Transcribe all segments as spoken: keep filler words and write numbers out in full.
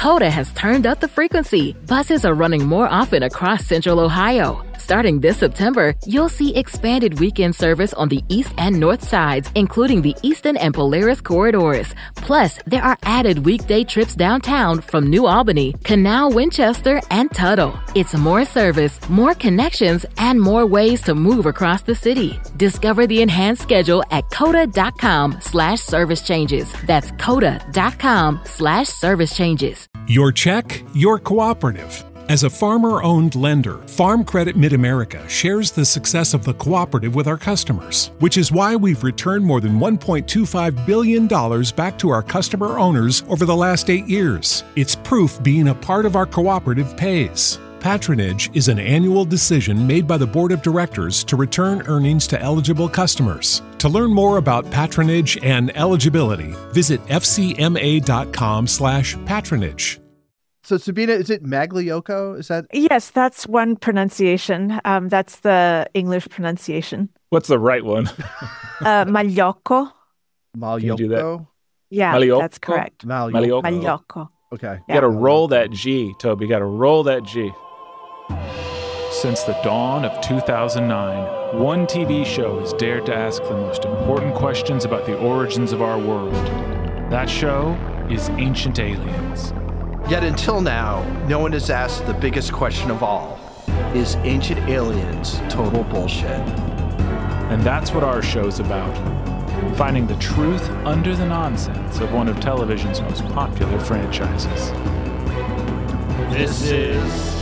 Coda has turned up the frequency. Buses are running more often across Central Ohio. Starting this September, you'll see expanded weekend service on the east and north sides, including the Eastern and Polaris corridors. Plus, there are added weekday trips downtown from New Albany, Canal, Winchester, and Tuttle. It's more service, more connections, and more ways to move across the city. Discover the enhanced schedule at coda.com slash service changes. That's coda.com slash service changes. Your check, your cooperative. As a farmer-owned lender, Farm Credit Mid-America shares the success of the cooperative with our customers, which is why we've returned more than one point two five billion dollars back to our customer owners over the last eight years. It's proof being a part of our cooperative pays. Patronage is an annual decision made by the Board of Directors to return earnings to eligible customers. To learn more about patronage and eligibility, visit fcma.com slash patronage. So, Sabina, is it Magliocco? Is that? Yes, that's one pronunciation. Um, that's the English pronunciation. What's the right one? uh, Magliocco. Magliocco? Yeah, Magliocco? that's correct. Magliocco. Magliocco. Okay. You got to roll that G, Toby. You got to roll that G. Since the dawn of two thousand nine, one T V show has dared to ask the most important questions about the origins of our world. That show is Ancient Aliens. Yet until now, no one has asked the biggest question of all. Is Ancient Aliens total bullshit? And that's what our show's about. Finding the truth under the nonsense of one of television's most popular franchises. This is...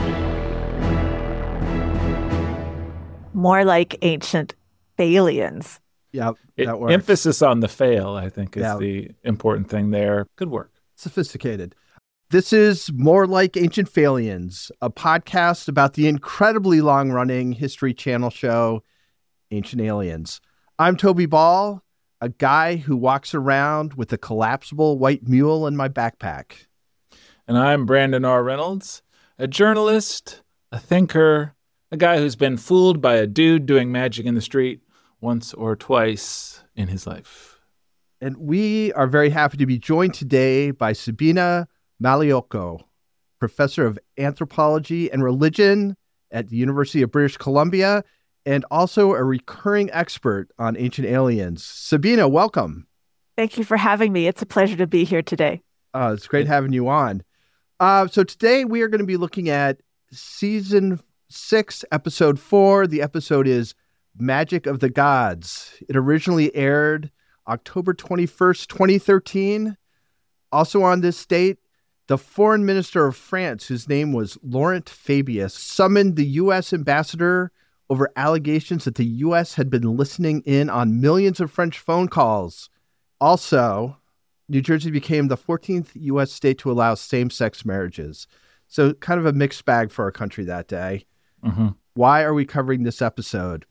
More like Ancient Aliens. Yep, It, that works. emphasis on the fail, I think, is Yeah. the important thing there. Good work. Sophisticated. This is More Like Ancient Aliens, a podcast about the incredibly long-running History Channel show, Ancient Aliens. I'm Toby Ball, a guy who walks around with a collapsible white mule in my backpack. And I'm Brandon R. Reynolds, a journalist, a thinker, a guy who's been fooled by a dude doing magic in the street once or twice in his life. And we are very happy to be joined today by Sabina Magliocco, professor of anthropology and religion at the University of British Columbia, and also a recurring expert on Ancient Aliens. Sabina, welcome. Thank you for having me. It's a pleasure to be here today. Uh, it's great having you on. Uh, so today we are going to be looking at season six, episode four. The episode is Magic of the Gods. It originally aired October twenty-first, twenty thirteen. Also on this date, the foreign minister of France, whose name was Laurent Fabius, summoned the U S ambassador over allegations that the U S had been listening in on millions of French phone calls. Also, New Jersey became the fourteenth U S state to allow same-sex marriages. So kind of a mixed bag for our country that day. Mm-hmm. Why are we covering this episode?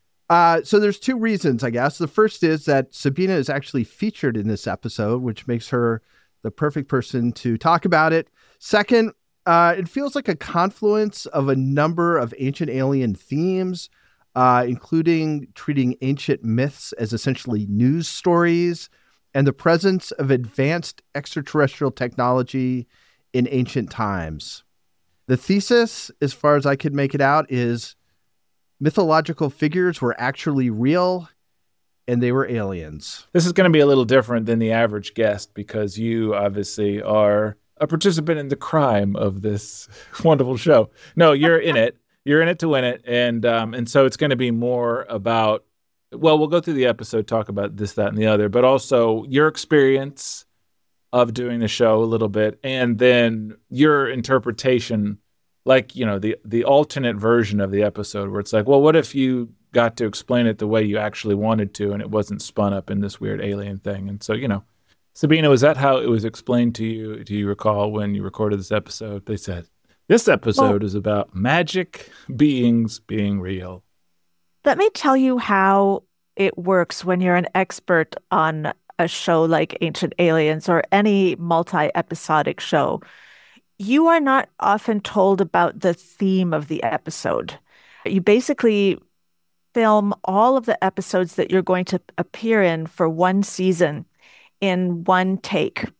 Uh, so there's two reasons, I guess. The first is that Sabina is actually featured in this episode, which makes her the perfect person to talk about it. Second, uh, it feels like a confluence of a number of ancient alien themes, uh, including treating ancient myths as essentially news stories and the presence of advanced extraterrestrial technology in ancient times. The thesis, as far as I could make it out, is mythological figures were actually real and they were aliens. This is going to be a little different than the average guest because you obviously are a participant in the crime of this wonderful show. No, you're in it. You're in it to win it. And um, and so it's going to be more about, well, we'll go through the episode, talk about this, that, and the other, but also your experience of doing the show a little bit, and then your interpretation, like, you know, the the alternate version of the episode where it's like, well, what if you got to explain it the way you actually wanted to and it wasn't spun up in this weird alien thing? And so, you know, Sabina, was that how it was explained to you? Do you recall when you recorded this episode? They said, this episode well, is about magic beings being real. Let me tell you how it works when you're an expert on a show like Ancient Aliens or any multi-episodic show. You are not often told about the theme of the episode. You basically film all of the episodes that you're going to appear in for one season in one take.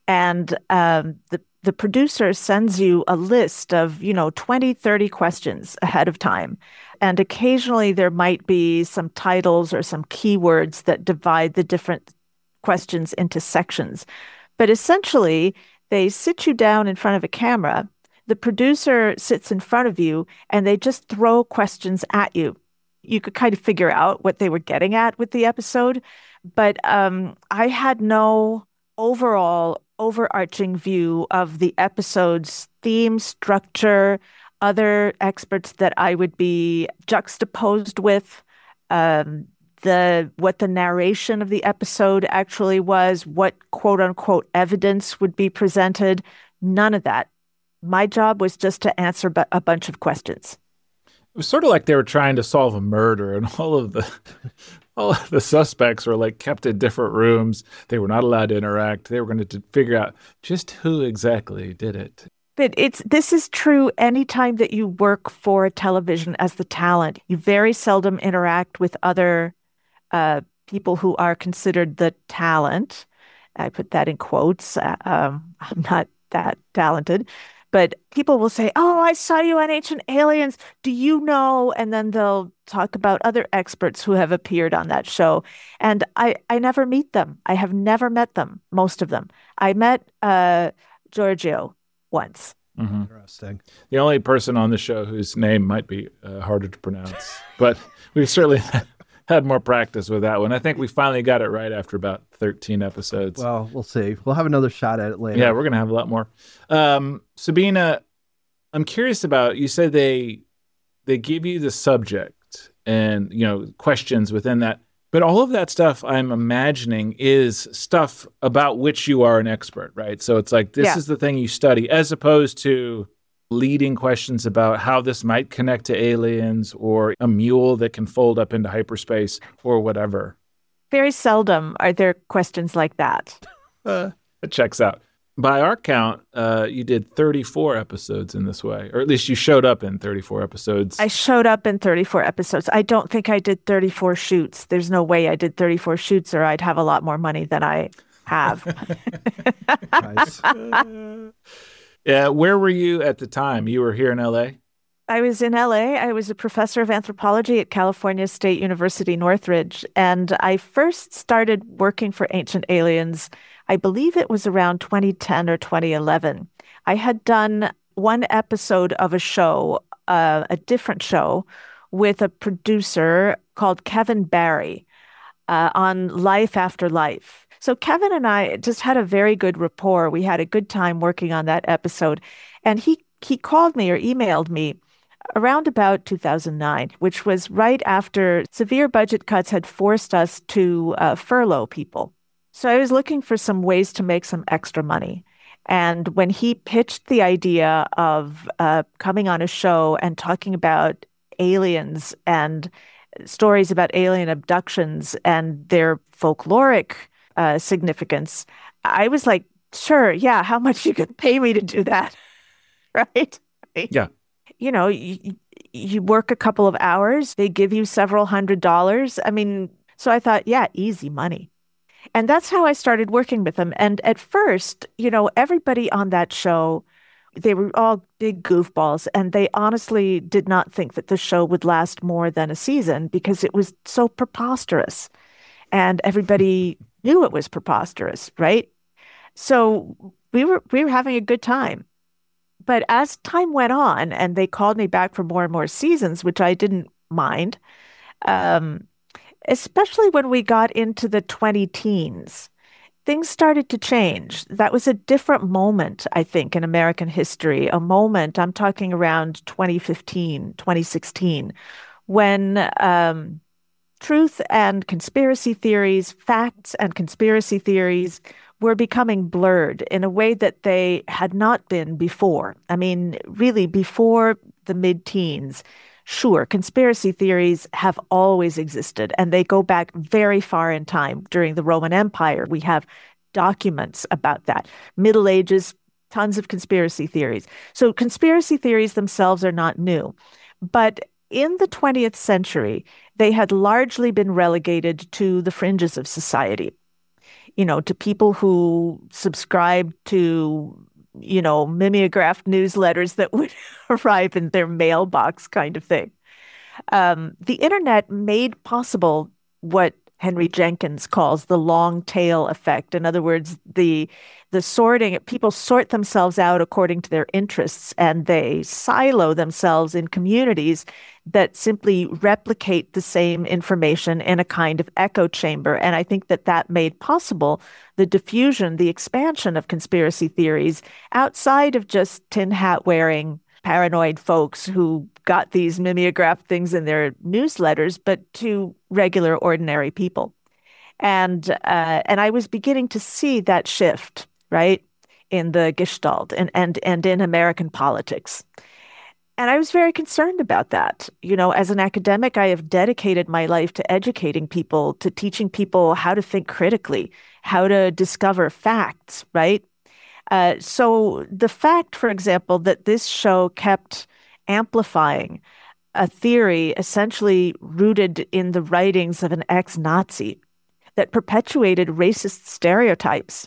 And um, the, the producer sends you a list of, you know, twenty, thirty questions ahead of time. And occasionally there might be some titles or some keywords that divide the different questions into sections. But essentially, they sit you down in front of a camera. The producer sits in front of you, and they just throw questions at you. You could kind of figure out what they were getting at with the episode. But um, I had no overall overarching view of the episode's theme, structure, other experts that I would be juxtaposed with, um, the what the narration of the episode actually was, what quote unquote evidence would be presented. None of that. My job was just to answer bu- a bunch of questions. It was sort of like they were trying to solve a murder, and all of the all of the suspects were like kept in different rooms. They were not allowed to interact. They were going to figure out just who exactly did it. But it's this is true anytime that you work for television as the talent. You very seldom interact with other uh, people who are considered the talent. I put that in quotes. Uh, um, I'm not that talented. But people will say, oh, I saw you on Ancient Aliens. Do you know? And then they'll talk about other experts who have appeared on that show. And I, I never meet them. I have never met them, most of them. I met uh, Giorgio once. Mm-hmm. Interesting. The only person on the show whose name might be uh, harder to pronounce. But we've certainly had more practice with that one. I think we finally got it right after about thirteen episodes. Well, we'll see. We'll have another shot at it later. Yeah, we're going to have a lot more. Um, Sabina, I'm curious about, you said they they give you the subject and, you know, questions within that. But all of that stuff I'm imagining is stuff about which you are an expert, right? So it's like, this yeah. is the thing you study, as opposed to leading questions about how this might connect to aliens or a mule that can fold up into hyperspace or whatever. Very seldom are there questions like that. Uh, it checks out. By our count, uh, you did thirty-four episodes in this way, or at least you showed up in thirty-four episodes. I showed up in thirty-four episodes. I don't think I did thirty-four shoots. There's no way I did thirty-four shoots, or I'd have a lot more money than I have. Nice. Yeah, where were you at the time? You were here in L A? I was in L A. I was a professor of anthropology at California State University, Northridge. And I first started working for Ancient Aliens, I believe it was around twenty ten or twenty eleven. I had done one episode of a show, uh, a different show, with a producer called Kevin Barry uh, on Life After Life. So Kevin and I just had a very good rapport. We had a good time working on that episode. And he he called me or emailed me around about two thousand nine, which was right after severe budget cuts had forced us to uh, furlough people. So I was looking for some ways to make some extra money. And when he pitched the idea of uh, coming on a show and talking about aliens and stories about alien abductions and their folkloric uh, significance, I was like, sure, yeah, how much you could pay me to do that, right? Yeah. You know, you, you work a couple of hours, they give you several hundred dollars. I mean, so I thought, yeah, easy money. And that's how I started working with them. And at first, you know, everybody on that show, they were all big goofballs. And they honestly did not think that the show would last more than a season because it was so preposterous. And everybody knew it was preposterous, right? So we were we were having a good time. But as time went on and they called me back for more and more seasons, which I didn't mind, um, especially when we got into the twenty teens, things started to change. That was a different moment, I think, in American history, a moment, I'm talking around twenty fifteen, twenty sixteen, when um, truth and conspiracy theories, facts and conspiracy theories were becoming blurred in a way that they had not been before. I mean, really, before the mid-teens, sure, conspiracy theories have always existed, and they go back very far in time. During the Roman Empire, we have documents about that. Middle Ages, tons of conspiracy theories. So conspiracy theories themselves are not new. But in the twentieth century, they had largely been relegated to the fringes of society. you know, to people who subscribe to, you know, mimeographed newsletters that would arrive in their mailbox kind of thing. Um, the internet made possible what Henry Jenkins calls the long tail effect. In other words, the the sorting, people sort themselves out according to their interests, and they silo themselves in communities that simply replicate the same information in a kind of echo chamber. And I think that that made possible the diffusion, the expansion of conspiracy theories outside of just tin hat wearing paranoid folks who got these mimeographed things in their newsletters, but to regular, ordinary people. And uh, and I was beginning to see that shift, right, in the Gestalt and, and, and in American politics. And I was very concerned about that. You know, as an academic, I have dedicated my life to educating people, to teaching people how to think critically, how to discover facts, right? Uh, so the fact, for example, that this show kept amplifying a theory essentially rooted in the writings of an ex-Nazi that perpetuated racist stereotypes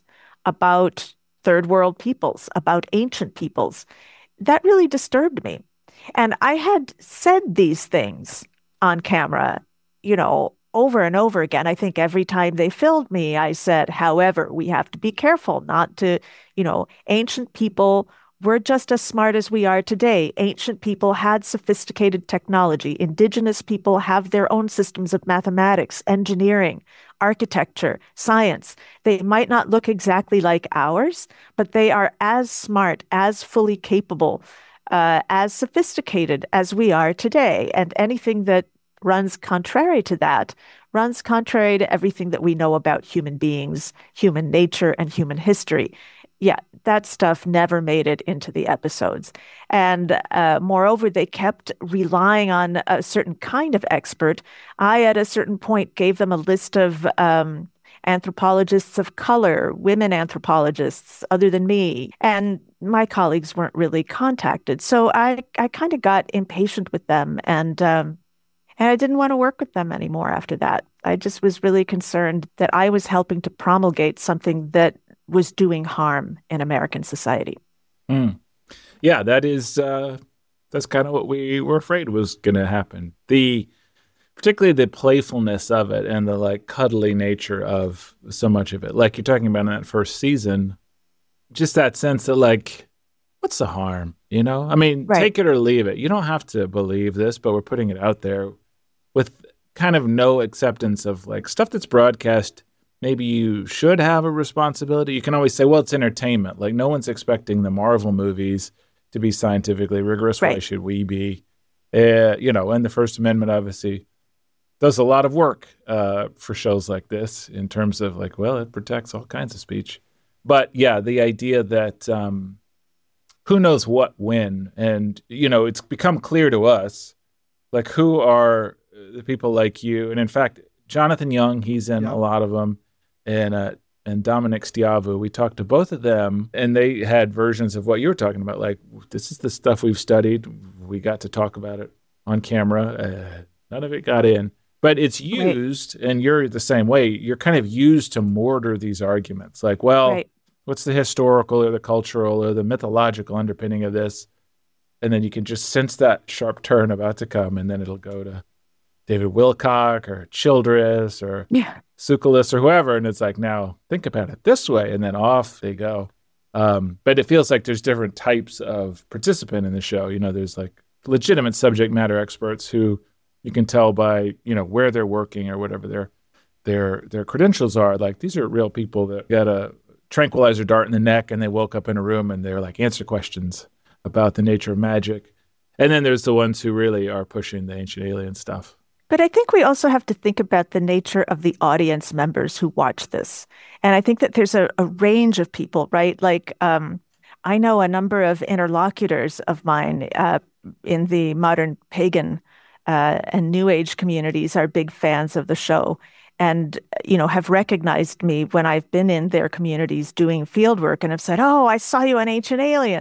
about third world peoples, about ancient peoples, that really disturbed me. And I had said these things on camera, you know, over and over again. I think every time they filmed me, I said, however, we have to be careful not to, you know, ancient people were just as smart as we are today. Ancient people had sophisticated technology. Indigenous people have their own systems of mathematics, engineering, architecture, science. They might not look exactly like ours, but they are as smart, as fully capable, uh, as sophisticated as we are today. And anything that runs contrary to that runs contrary to everything that we know about human beings, human nature, and human history. Yeah, that stuff never made it into the episodes. And uh, moreover, they kept relying on a certain kind of expert. I, at a certain point, gave them a list of um, anthropologists of color, women anthropologists other than me, and my colleagues weren't really contacted. So I, I kind of got impatient with them, and um, and I didn't want to work with them anymore after that. I just was really concerned that I was helping to promulgate something that was doing harm in American society. Mm. Yeah, that is uh, that's kind of what we were afraid was going to happen. The particularly the playfulness of it and the like cuddly nature of so much of it, like you're talking about in that first season, just that sense that like, what's the harm? You know, I mean, Right. Take it or leave it. You don't have to believe this, but we're putting it out there with kind of no acceptance of like stuff that's broadcast. Maybe you should have a responsibility. You can always say, well, it's entertainment. Like no one's expecting the Marvel movies to be scientifically rigorous. Why Right. should we be? Uh, you know, and the First Amendment obviously does a lot of work uh, for shows like this in terms of like, well, it protects all kinds of speech. But yeah, the idea that um, who knows what when, and you know, it's become clear to us, like who are the people like you, and in fact, Jonathan Young, he's in Yep. a lot of them, and uh, and Dominic Stiavu. We talked to both of them, and they had versions of what you were talking about. Like, this is the stuff we've studied. We got to talk about it on camera. Uh, none of it got in. But it's used, right. And you're the same way. You're kind of used to mortar these arguments. Like, well, Right. what's the historical or the cultural or the mythological underpinning of this? And then you can just sense that sharp turn about to come, and then it'll go to David Wilcock or Childress or Yeah. Tsoukalos or whoever, and it's like, now think about it this way, and then off they go. Um, but it feels like there's different types of participant in the show. You know, there's like legitimate subject matter experts who you can tell by, you know, where they're working or whatever their their their credentials are. Like these are real people that got a tranquilizer dart in the neck and they woke up in a room and they're like, answer questions about the nature of magic. And then there's the ones who really are pushing the ancient alien stuff. But I think we also have to think about the nature of the audience members who watch this. And I think that there's a, a range of people, right? Like um, I know a number of interlocutors of mine uh, in the modern pagan uh, and New Age communities are big fans of the show and, you know, have recognized me when I've been in their communities doing field work and have said, oh, I saw you on Ancient Aliens.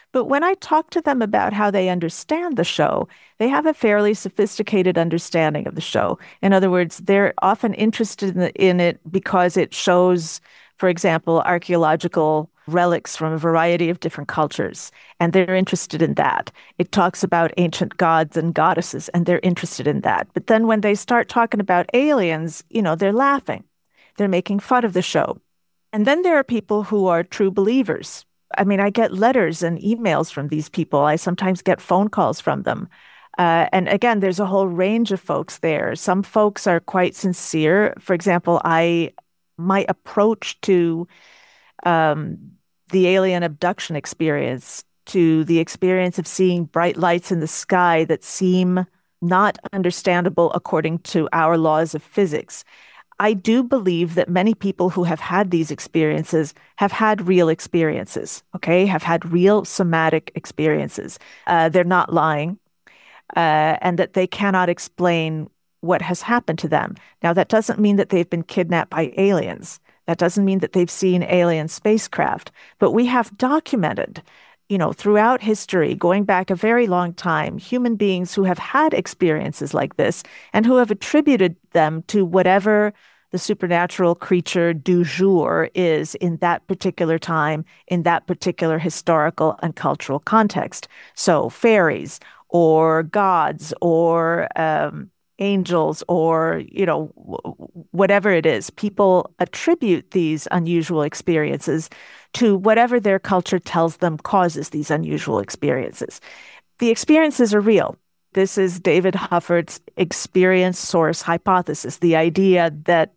But when I talk to them about how they understand the show, they have a fairly sophisticated understanding of the show. In other words, they're often interested in, the, in it because it shows, for example, archaeological relics from a variety of different cultures, and they're interested in that. It talks about ancient gods and goddesses, and they're interested in that. But then when they start talking about aliens, you know, they're laughing. They're making fun of the show. And then there are people who are true believers. I mean, I get letters and emails from these people. I sometimes get phone calls from them. Uh, and again, there's a whole range of folks there. Some folks are quite sincere. For example, I my approach to um, the alien abduction experience, to the experience of seeing bright lights in the sky that seem not understandable according to our laws of physics. I do believe that many people who have had these experiences have had real experiences, okay, have had real somatic experiences. Uh, they're not lying, uh, and that they cannot explain what has happened to them. Now, that doesn't mean that they've been kidnapped by aliens. That doesn't mean that they've seen alien spacecraft. But we have documented, you know, throughout history, going back a very long time, human beings who have had experiences like this and who have attributed them to whatever the supernatural creature du jour is in that particular time, in that particular historical and cultural context. So fairies or gods or um, angels or, you know, w- whatever it is, people attribute these unusual experiences to whatever their culture tells them causes these unusual experiences. The experiences are real. This is David Hufford's experience source hypothesis, the idea that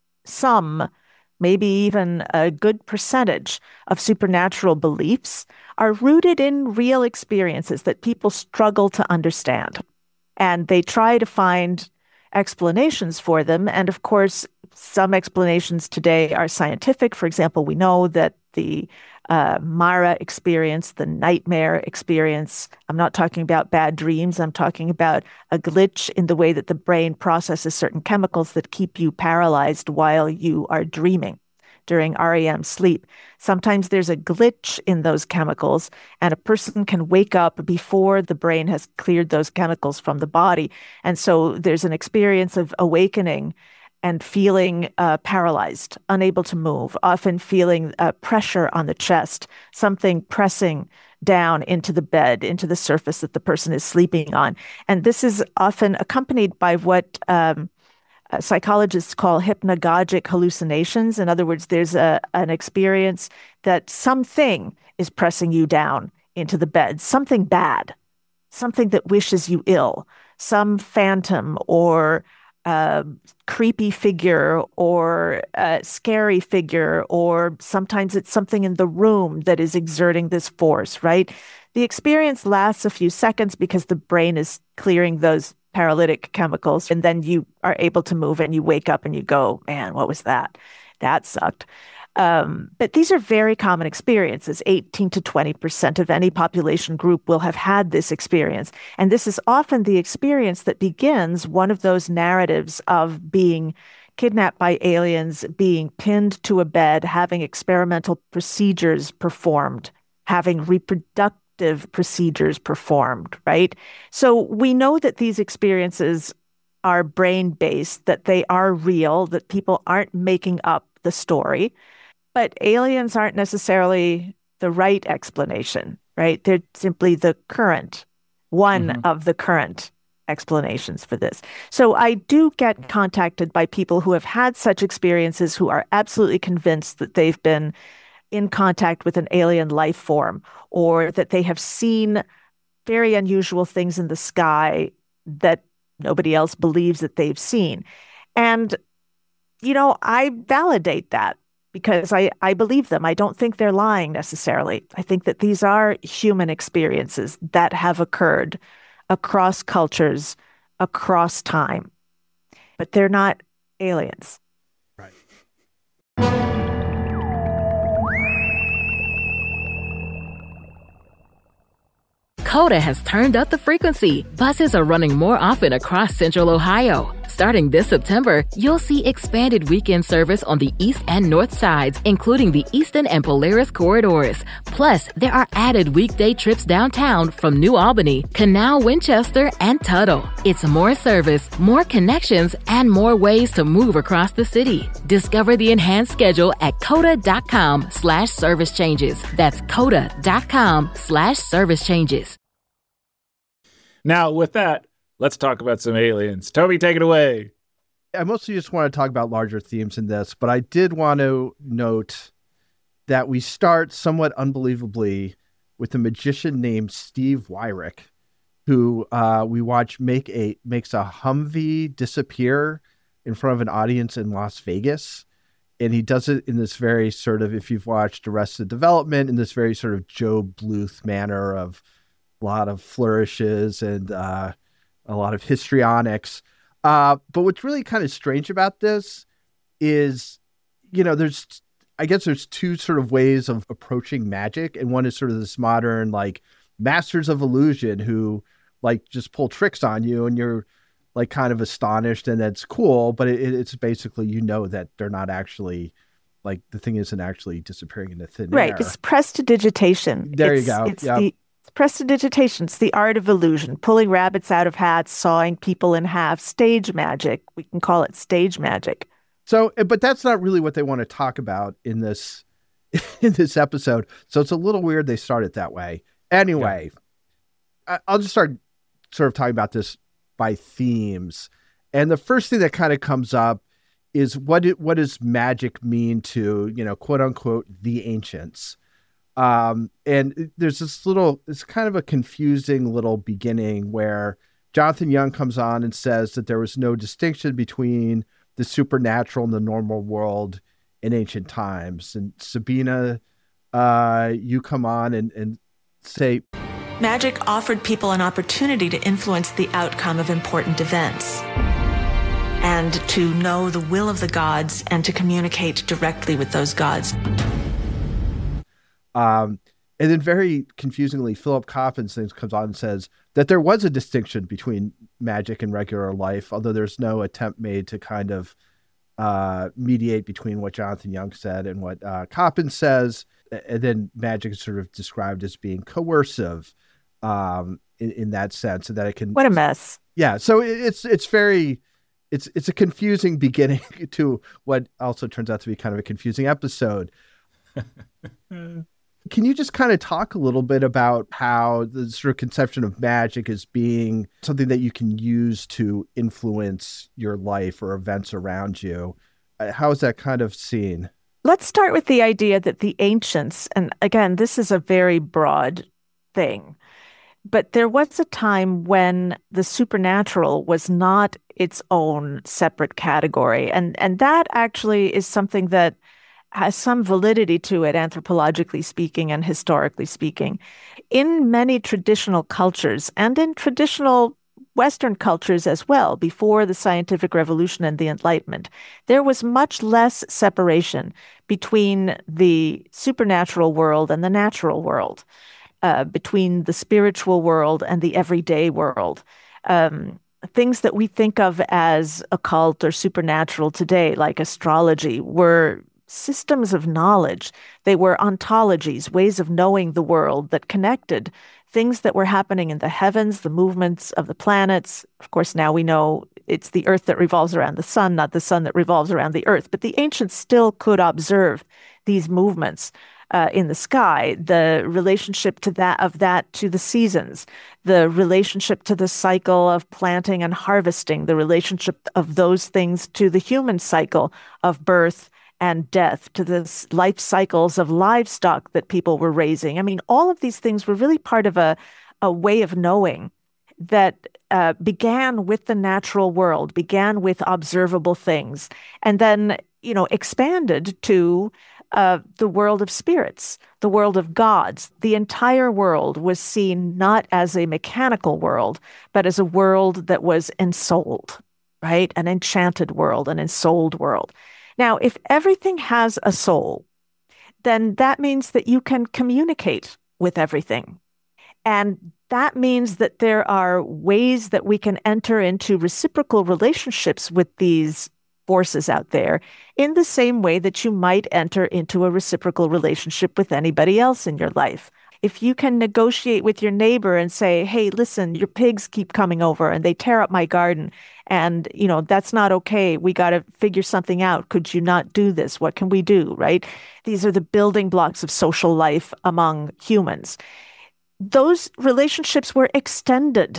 some, maybe even a good percentage of supernatural beliefs are rooted in real experiences that people struggle to understand. And they try to find explanations for them. And of course, some explanations today are scientific. For example, we know that the uh, Mara experience, the nightmare experience, I'm not talking about bad dreams. I'm talking about a glitch in the way that the brain processes certain chemicals that keep you paralyzed while you are dreaming during R E M sleep. Sometimes there's a glitch in those chemicals, and a person can wake up before the brain has cleared those chemicals from the body. And so there's an experience of awakening and feeling uh, paralyzed, unable to move, often feeling uh, pressure on the chest, something pressing down into the bed, into the surface that the person is sleeping on. And this is often accompanied by what um, Uh, psychologists call hypnagogic hallucinations. In other words, there's a, an experience that something is pressing you down into the bed, something bad, something that wishes you ill, some phantom or uh, creepy figure or uh, scary figure, or sometimes it's something in the room that is exerting this force, right? The experience lasts a few seconds because the brain is clearing those paralytic chemicals, and then you are able to move and you wake up and you go, man, what was that? That sucked. Um, but these are very common experiences. eighteen to twenty percent of any population group will have had this experience. And this is often the experience that begins one of those narratives of being kidnapped by aliens, being pinned to a bed, having experimental procedures performed, having reproductive procedures performed, right? So we know that these experiences are brain-based, that they are real, that people aren't making up the story, but aliens aren't necessarily the right explanation, right? They're simply the current, one mm-hmm. of the current explanations for this. So I do get contacted by people who have had such experiences, who are absolutely convinced that they've been in contact with an alien life form, or that they have seen very unusual things in the sky that nobody else believes that they've seen. And, you know, I validate that because I, I believe them. I don't think they're lying necessarily. I think that these are human experiences that have occurred across cultures, across time, but they're not aliens. Right. Coda has turned up the frequency. Buses are running more often across Central Ohio. Starting this September, you'll see expanded weekend service on the east and north sides, including the Eastern and Polaris corridors. Plus, there are added weekday trips downtown from New Albany, Canal, Winchester, and Tuttle. It's more service, more connections, and more ways to move across the city. Discover the enhanced schedule at coda.com slash service changes. That's coda.com slash service changes. Now, with that, let's talk about some aliens. Toby, take it away. I mostly just want to talk about larger themes in this, but I did want to note that we start somewhat unbelievably with a magician named Steve Wyrick, who uh, we watch make a makes a Humvee disappear in front of an audience in Las Vegas. And he does it in this very sort of, if you've watched Arrested Development, in this very sort of Joe Bluth manner of a lot of flourishes and uh, a lot of histrionics. Uh, but what's really kind of strange about this is, you know, there's, I guess there's two sort of ways of approaching magic. And one is sort of this modern, like, masters of illusion who, like, just pull tricks on you and you're, like, kind of astonished and that's cool. But it, it's basically, you know, that they're not actually, like, the thing isn't actually disappearing into thin right. air. Right. It's prestidigitation. There it's, you go. It's yep. the Prestidigitation, it's the art of illusion, pulling rabbits out of hats, sawing people in half, stage magic. We can call it stage magic. So, but that's not really what they want to talk about in this in this episode. So it's a little weird they start it that way. Anyway, yeah. I'll just start sort of talking about this by themes. And the first thing that kind of comes up is what it, what does magic mean to, you know, quote unquote, the ancients? Um, and there's this little, it's kind of a confusing little beginning where Jonathan Young comes on and says that there was no distinction between the supernatural and the normal world in ancient times. And Sabina, uh, you come on and, and say, magic offered people an opportunity to influence the outcome of important events and to know the will of the gods and to communicate directly with those gods. Um, and then very confusingly, Philip Coppens things comes on and says that there was a distinction between magic and regular life, although there's no attempt made to kind of uh, mediate between what Jonathan Young said and what uh, Coppens says. And then magic is sort of described as being coercive um, in, in that sense, and that it can. What a mess! Yeah, so it's it's very it's it's a confusing beginning to what also turns out to be kind of a confusing episode. Can you just kind of talk a little bit about how the sort of conception of magic as being something that you can use to influence your life or events around you? How is that kind of seen? Let's start with the idea that the ancients, and again, this is a very broad thing, but there was a time when the supernatural was not its own separate category. And, and that actually is something that has some validity to it, anthropologically speaking and historically speaking. In many traditional cultures and in traditional Western cultures as well, before the scientific revolution and the Enlightenment, there was much less separation between the supernatural world and the natural world, uh, between the spiritual world and the everyday world. Um, things that we think of as occult or supernatural today, like astrology, were systems of knowledge. They were ontologies, ways of knowing the world that connected things that were happening in the heavens, the movements of the planets. Of course, now we know it's the earth that revolves around the sun, not the sun that revolves around the earth. But the ancients still could observe these movements uh, in the sky, the relationship to that of that to the seasons, the relationship to the cycle of planting and harvesting, the relationship of those things to the human cycle of birth and death, to the life cycles of livestock that people were raising. I mean, all of these things were really part of a, a way of knowing that uh, began with the natural world, began with observable things, and then, you know, expanded to uh, the world of spirits, the world of gods. The entire world was seen not as a mechanical world, but as a world that was ensouled, right? An enchanted world, an ensouled world. Now, if everything has a soul, then that means that you can communicate with everything. And that means that there are ways that we can enter into reciprocal relationships with these forces out there in the same way that you might enter into a reciprocal relationship with anybody else in your life. If you can negotiate with your neighbor and say, hey, listen, your pigs keep coming over and they tear up my garden, and, you know, that's not okay. We got to figure something out. Could you not do this? What can we do, right? These are the building blocks of social life among humans. Those relationships were extended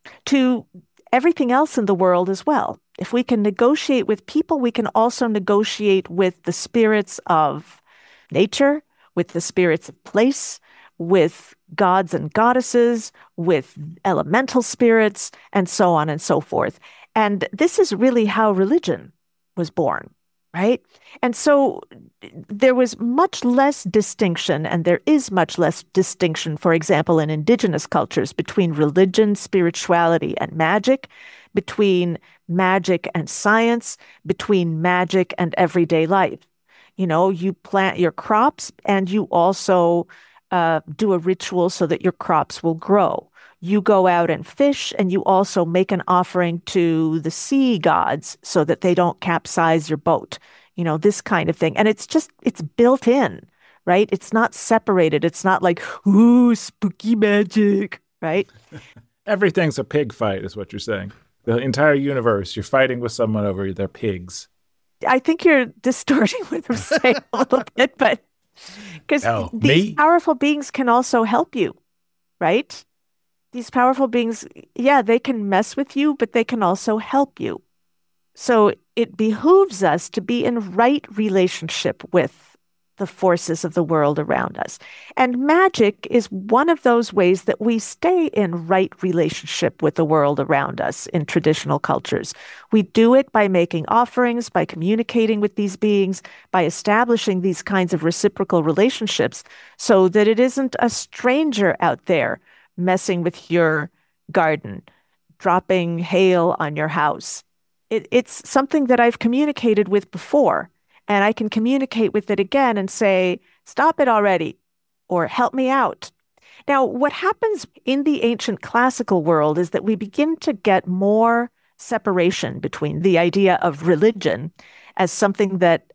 to everything else in the world as well. If we can negotiate with people, we can also negotiate with the spirits of nature, with the spirits of place, with gods and goddesses, with elemental spirits, and so on and so forth. And this is really how religion was born, right? And so there was much less distinction, and there is much less distinction, for example, in indigenous cultures, between religion, spirituality, and magic, between magic and science, between magic and everyday life. You know, you plant your crops and you also uh, do a ritual so that your crops will grow. You go out and fish and you also make an offering to the sea gods so that they don't capsize your boat. You know, this kind of thing. And it's just, it's built in, right? It's not separated. It's not like, ooh, spooky magic, right? Everything's a pig fight is what you're saying. The entire universe, you're fighting with someone over their pigs. I think you're distorting what I'm saying a little bit, but because oh, these me? powerful beings can also help you, right? These powerful beings, yeah, they can mess with you, but they can also help you. So it behooves us to be in right relationship with the forces of the world around us. And magic is one of those ways that we stay in right relationship with the world around us in traditional cultures. We do it by making offerings, by communicating with these beings, by establishing these kinds of reciprocal relationships so that it isn't a stranger out there messing with your garden, dropping hail on your house. It, it's something that I've communicated with before. And I can communicate with it again and say, stop it already, or help me out. Now, what happens in the ancient classical world is that we begin to get more separation between the idea of religion as something that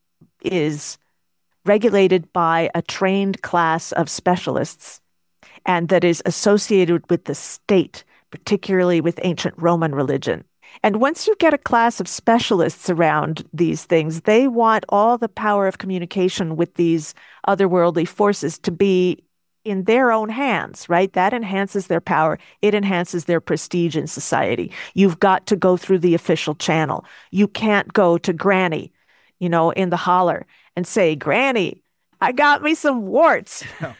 is regulated by a trained class of specialists and that is associated with the state, particularly with ancient Roman religion. And once you get a class of specialists around these things, they want all the power of communication with these otherworldly forces to be in their own hands, right? That enhances their power. It enhances their prestige in society. You've got to go through the official channel. You can't go to Granny, you know, in the holler and say, Granny, I got me some warts.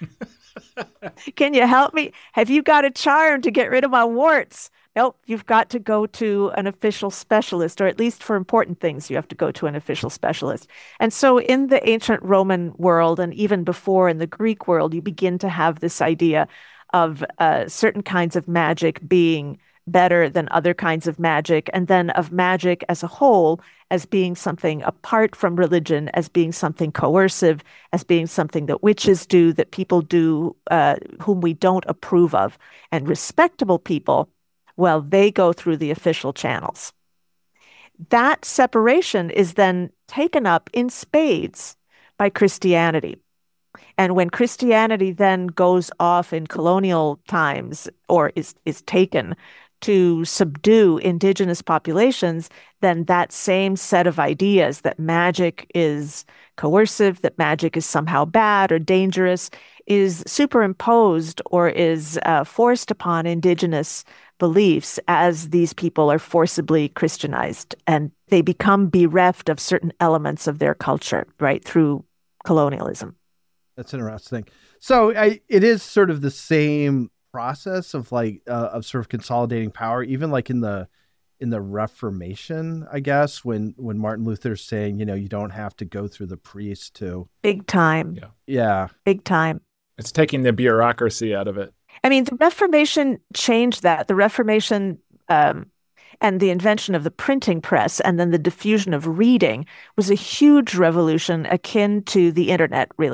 Can you help me? Have you got a charm to get rid of my warts? Nope, you've got to go to an official specialist, or at least for important things, you have to go to an official specialist. And so in the ancient Roman world, and even before in the Greek world, you begin to have this idea of uh, certain kinds of magic being better than other kinds of magic, and then of magic as a whole as being something apart from religion, as being something coercive, as being something that witches do, that people do uh, whom we don't approve of. And respectable people, well, they go through the official channels. That separation is then taken up in spades by Christianity. And when Christianity then goes off in colonial times, or is, is taken to subdue indigenous populations, then that same set of ideas that magic is coercive, that magic is somehow bad or dangerous, is superimposed or is uh, forced upon indigenous beliefs as these people are forcibly Christianized, and they become bereft of certain elements of their culture, right, through colonialism. That's interesting. So I, it is sort of the same process of like uh, of sort of consolidating power, even like in the in the Reformation, I guess, when when Martin Luther's saying, you know, you don't have to go through the priest to big time. Yeah, yeah, big time. It's taking the bureaucracy out of it. I mean, the Reformation changed that. The Reformation um, and the invention of the printing press and then the diffusion of reading was a huge revolution akin to the internet, really.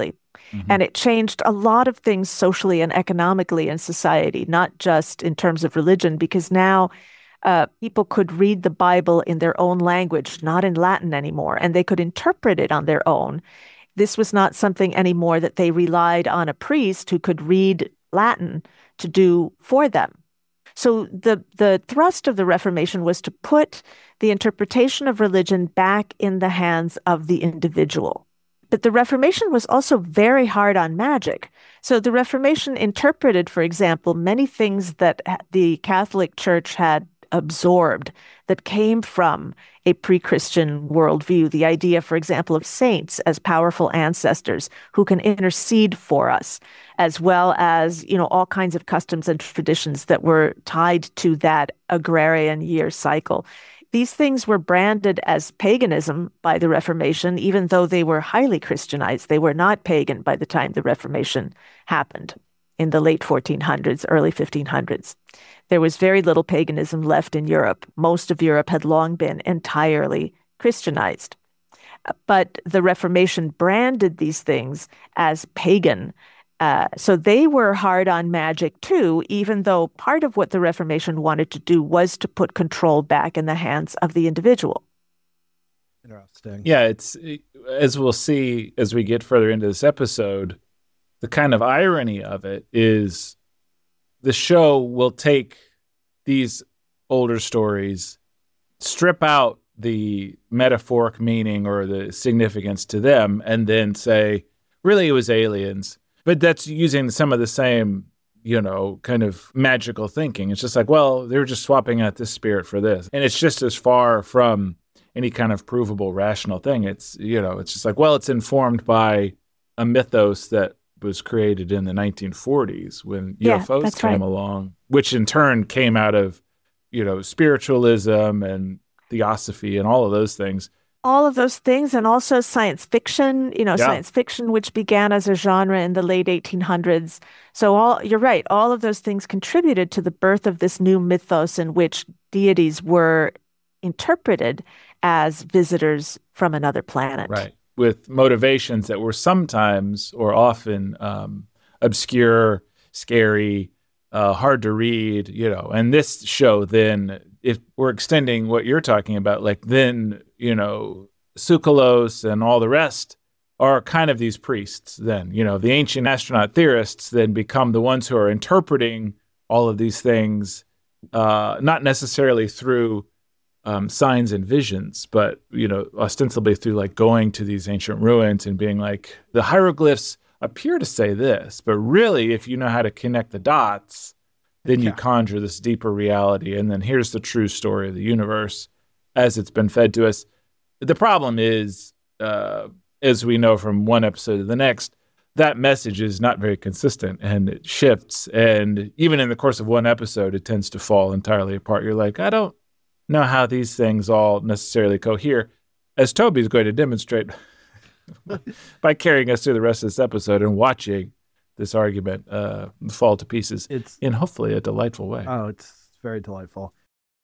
Mm-hmm. And it changed a lot of things socially and economically in society, not just in terms of religion, because now uh, people could read the Bible in their own language, not in Latin anymore, and they could interpret it on their own. This was not something anymore that they relied on a priest who could read Latin to do for them. So the, the thrust of the Reformation was to put the interpretation of religion back in the hands of the individual. But the Reformation was also very hard on magic. So the Reformation interpreted, for example, many things that the Catholic Church had absorbed that came from a pre-Christian worldview. The idea, for example, of saints as powerful ancestors who can intercede for us, as well as, you know, all kinds of customs and traditions that were tied to that agrarian year cycle. These things were branded as paganism by the Reformation, even though they were highly Christianized. They were not pagan by the time the Reformation happened in the late fourteen hundreds, early fifteen hundreds. There was very little paganism left in Europe. Most of Europe had long been entirely Christianized. But the Reformation branded these things as pagan. Uh, so they were hard on magic too, even though part of what the Reformation wanted to do was to put control back in the hands of the individual. Interesting. Yeah, it's as we'll see as we get further into this episode, the kind of irony of it is the show will take these older stories, strip out the metaphoric meaning or the significance to them, and then say, really, it was aliens. But that's using some of the same, you know, kind of magical thinking. It's just like, well, they were just swapping out this spirit for this. And it's just as far from any kind of provable, rational thing. It's, you know, it's just like, well, it's informed by a mythos that was created in the nineteen forties when yeah, U F Os came right. along, which in turn came out of, you know, spiritualism and theosophy and all of those things. All of those things, and also science fiction, you know, Yeah. science fiction, which began as a genre in the late eighteen hundreds. So all you're right, all of those things contributed to the birth of this new mythos in which deities were interpreted as visitors from another planet. Right. With motivations that were sometimes or often um, obscure, scary, uh, hard to read, you know. And this show then, if we're extending what you're talking about, like then, you know, Tsoukalos and all the rest are kind of these priests then, you know, the ancient astronaut theorists then become the ones who are interpreting all of these things, uh, not necessarily through um, signs and visions, but, you know, ostensibly through like going to these ancient ruins and being like, the hieroglyphs appear to say this, but really, if you know how to connect the dots, then Yeah. you conjure this deeper reality. And then here's the true story of the universe as it's been fed to us. The problem is, uh, as we know from one episode to the next, that message is not very consistent and it shifts. And even in the course of one episode, it tends to fall entirely apart. You're like, I don't know how these things all necessarily cohere, as Toby's going to demonstrate by carrying us through the rest of this episode and watching this argument uh, fall to pieces It's in hopefully a delightful way. oh, it's very delightful.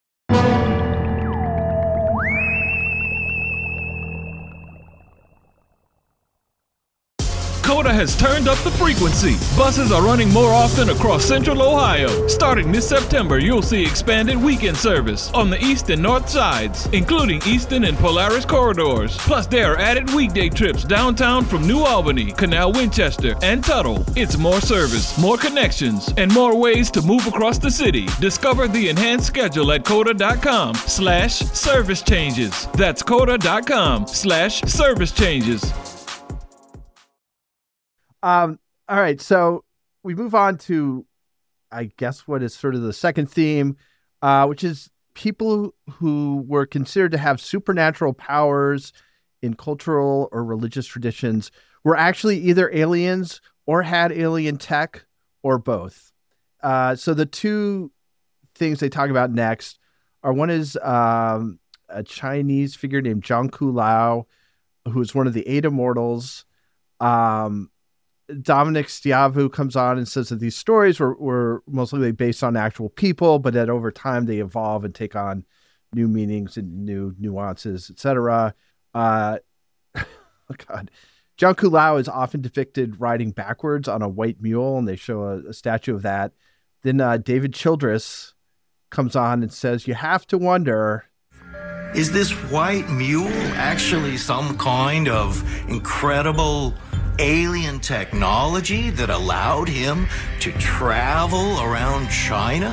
Coda has turned up the frequency. Buses are running more often across Central Ohio. Starting this September, you'll see expanded weekend service on the east and north sides, including Eastern and Polaris corridors. Plus, there are added weekday trips downtown from New Albany, Canal Winchester, and Tuttle. It's more service, more connections, and more ways to move across the city. Discover the enhanced schedule at coda.com slash service changes. That's coda.com slash service changes. Um, all right, so we move on to, I guess, what is sort of the second theme, uh, which is people who were considered to have supernatural powers in cultural or religious traditions were actually either aliens or had alien tech or both. Uh, so the two things they talk about next are, one is um, a Chinese figure named Zhang Kulao, who is one of the eight immortals. Um, Dominic Stiavu comes on and says that these stories were, were mostly based on actual people, but that over time they evolve and take on new meanings and new nuances, et cetera. Uh, oh God. Zhang Kulao is often depicted riding backwards on a white mule, and they show a, a statue of that. Then uh, David Childress comes on and says, you have to wonder, is this white mule actually some kind of incredible alien technology that allowed him to travel around China?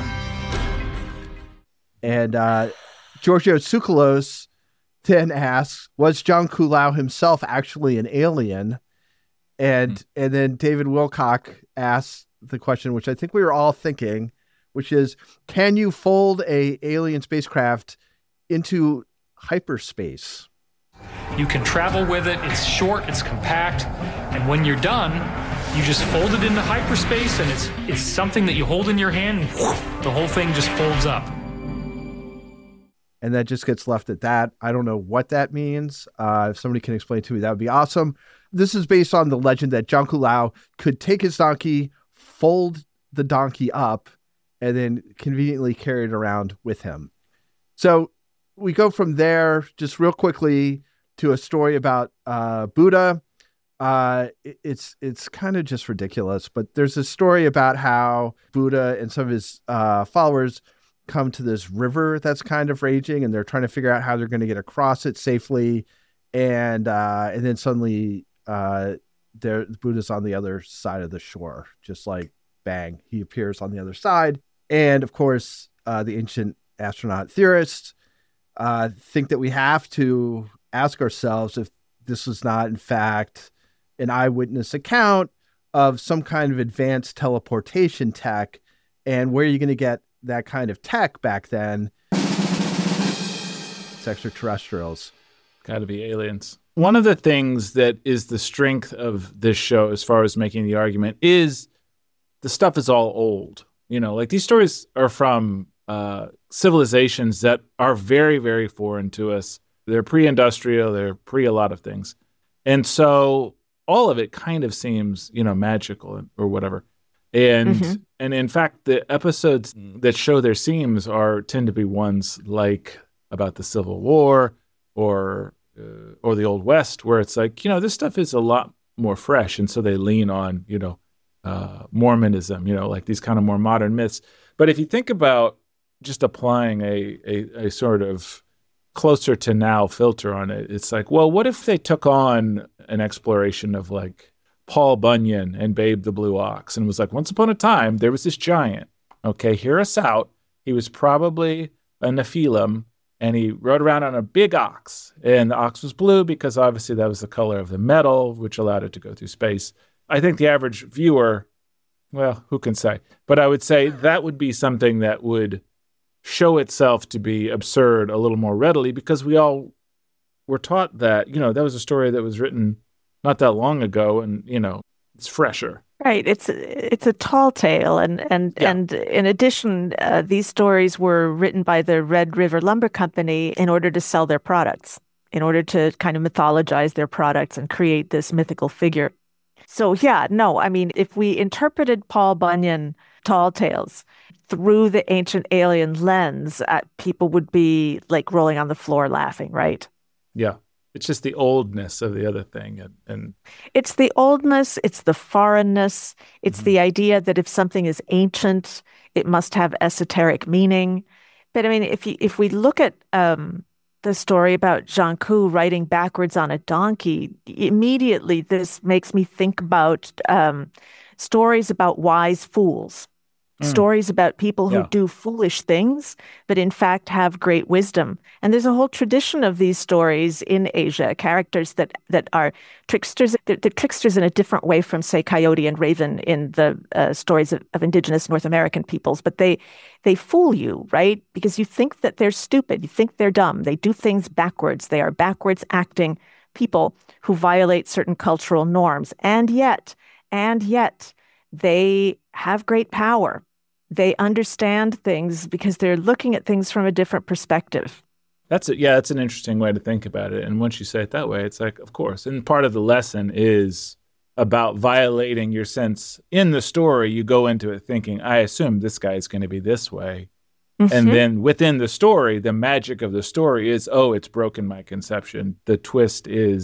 And uh, Giorgio Tsoukalos then asks, was Zhang Kulao himself actually an alien? And mm-hmm. and then David Wilcock asks the question, which I think we were all thinking, which is, can you fold a alien spacecraft into hyperspace? You can travel with it. It's short, it's compact, and when you're done, you just fold it into hyperspace, and it's it's something that you hold in your hand, and whoosh, the whole thing just folds up. And that just gets left at that. I don't know what that means. Uh, if somebody can explain to me, that would be awesome. This is based on the legend that Zhang Kulao could take his donkey, fold the donkey up, and then conveniently carry it around with him. So we go from there just real quickly to a story about uh, Buddha. Uh, it, it's it's kind of just ridiculous, but there's a story about how Buddha and some of his uh, followers come to this river that's kind of raging, and they're trying to figure out how they're going to get across it safely. And uh, and then suddenly uh, there, Buddha's on the other side of the shore, just like bang, he appears on the other side. And of course, uh, the ancient astronaut theorists uh, think that we have to ask ourselves if this was not, in fact, an eyewitness account of some kind of advanced teleportation tech. And where are you going to get that kind of tech back then? It's extraterrestrials. Got to be aliens. One of the things that is the strength of this show, as far as making the argument, is the stuff is all old. You know, like these stories are from uh, civilizations that are very, very foreign to us. They're pre-industrial. They're pre a lot of things. And so all of it kind of seems, you know, magical or whatever. And mm-hmm. and in fact, the episodes that show their seams are tend to be ones like about the Civil War or uh, or the Old West, where it's like, you know, this stuff is a lot more fresh. And so they lean on, you know, uh, Mormonism, you know, like these kind of more modern myths. But if you think about just applying a, a, a sort of closer to now filter on it, it's like, well, what if they took on an exploration of like Paul Bunyan and Babe the Blue Ox and was like, once upon a time, there was this giant. Okay, hear us out. He was probably a Nephilim, and he rode around on a big ox. And the ox was blue because obviously that was the color of the metal, which allowed it to go through space. I think the average viewer, well, who can say? But I would say that would be something that would show itself to be absurd a little more readily, because we all were taught that, you know, that was a story that was written not that long ago, and, you know, it's fresher. Right. It's it's a tall tale. And and, yeah. and in addition, uh, these stories were written by the Red River Lumber Company in order to sell their products, in order to kind of mythologize their products and create this mythical figure. So, yeah, no, I mean, if we interpreted Paul Bunyan tall tales through the ancient alien lens, uh, people would be like rolling on the floor laughing, right? Yeah. It's just the oldness of the other thing. And, and... It's the oldness, it's the foreignness, it's mm-hmm. the idea that if something is ancient, it must have esoteric meaning. But I mean, if you, if we look at um, the story about Zhang Ku riding backwards on a donkey, immediately this makes me think about um, stories about wise fools. Mm. Stories about people who yeah. do foolish things, but in fact have great wisdom. And there's a whole tradition of these stories in Asia, characters that, that are tricksters. They're, they're tricksters in a different way from, say, Coyote and Raven in the uh, stories of, of indigenous North American peoples. But they they fool you, right? Because you think that they're stupid. You think they're dumb. They do things backwards. They are backwards acting people who violate certain cultural norms. And yet, and yet, they have great power. They understand things because they're looking at things from a different perspective. That's it. Yeah, that's an interesting way to think about it. And once you say it that way, it's like, of course. And part of the lesson is about violating your sense. In the story, you go into it thinking, I assume this guy is going to be this way. Mm-hmm. And then within the story, the magic of the story is, oh, it's broken my conception. The twist is